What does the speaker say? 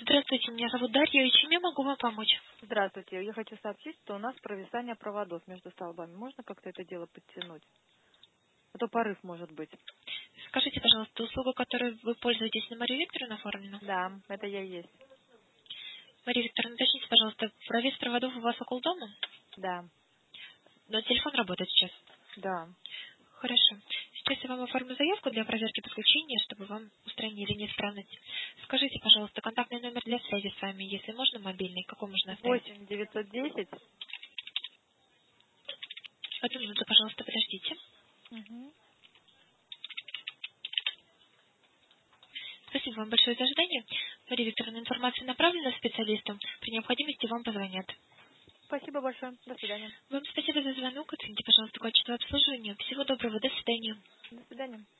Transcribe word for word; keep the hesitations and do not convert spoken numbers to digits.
Здравствуйте, меня зовут Дарья, и чем я могу вам помочь? Здравствуйте. Я хочу сообщить, что у нас провисание проводов между столбами. Можно как-то это дело подтянуть? А то порыв может быть. Скажите, пожалуйста, услуга, которой вы пользуетесь, на Марию Викторовну оформлена? Да, это я и есть. Мария Викторовна, уточните, пожалуйста, провес проводов у вас около дома? Да, Но телефон работает сейчас. да. Хорошо. Сейчас я вам оформлю заявку для проверки подключения, чтобы вам устранили неисправность. Скажите, пожалуйста, контактный номер для связи с вами, если можно, мобильный, какой можно оставить? восемь девятьсот десять. Одну минуту, пожалуйста, подождите. Угу. Спасибо вам большое за ожидание. Мария Викторовна, информация направлена специалистам. При необходимости вам позвонят. Спасибо большое. До свидания. Вам спасибо за звонок. Оцените, пожалуйста, качество обслуживания. Всего доброго. До свидания. До свидания.